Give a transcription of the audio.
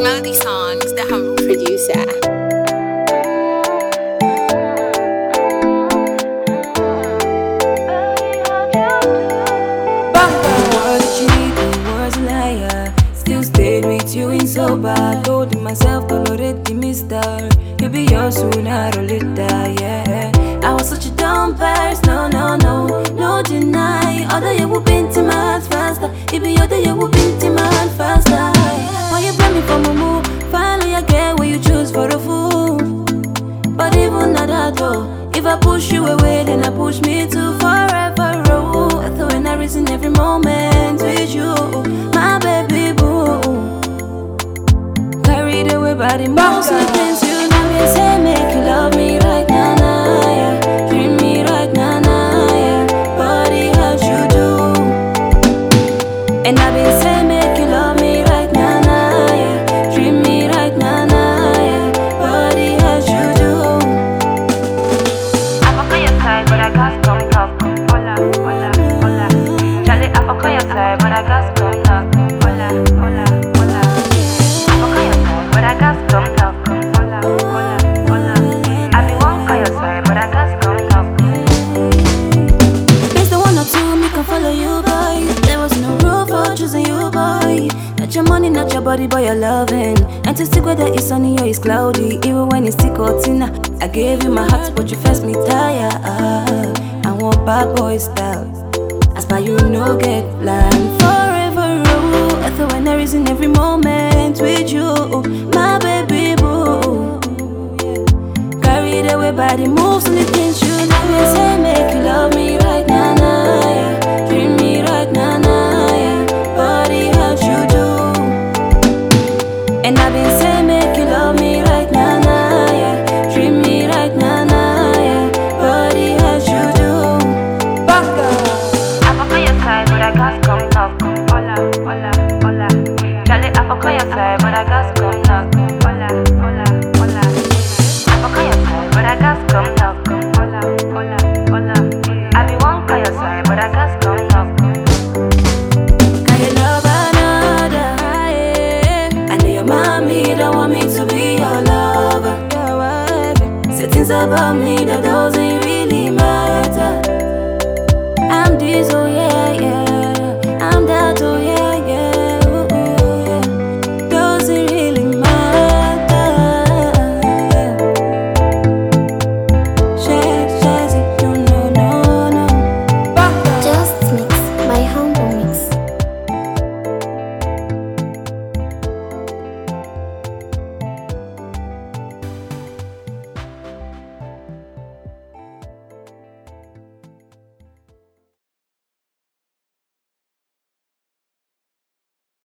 Melody Songs, the humble producer. Still stayed with you in sober. Told myself tolerate the mister. He'll be yours sooner or later, yeah. I was such a dumb person, no deny. Other you would been to my heart faster. If you other you would been to my heart faster. Why you blame me for my move? Finally I get what you choose for a fool. But even not that though. If I push you away, then I push me to forever. Oh, I thought when I reason every moment with you, my baby boo. Carried away by the most things you know me say make you love me right now, nah, yeah. Treat me right now, nah, yeah. Body how you do. And I've been saying make you love me right now, nah, yeah. Treat me right now, nah, yeah. Body how you do. I'm on your side, but I got some knock. Hola, hola, hola. Charlie, I'm on your side, but I got some knock. Hola, hola, hola. I'm on your side, but I got some knock. Hola, hola, hola. I be one on your side, but I got some knock. Based on 1 or 2, me can follow you, boy. There was no rule for choosing you, boy. Not your money, not your body, but your loving. And to stick whether it's sunny or it's cloudy, even when it's thick or thinner. I gave you my heart, but you first me tired. I want bad boy style. As by you no get blind forever. Oh, I thought when I reason every moment with you, my baby boo. Carried away by the moves and the things you know me say make you love me right now, nah, yeah. Treat me right now, nah, yeah. Body how you do. And I've been saying make you love me right now, nah, yeah. Treat me right now, nah, yeah. Body how you do. I'm on your side, but I got some knock. Hola, hola, hola. Charlie, I'm on your side, but I got some knock. Hola, hola, hola. I'm on your side, but I got some knock. Hola, hola, hola. I be one on your side, but I got some knock. Can you love another? Yeah. I know your mommy don't want me to be your lover. Say things about me that doesn't really matter. I'm this, oh yeah.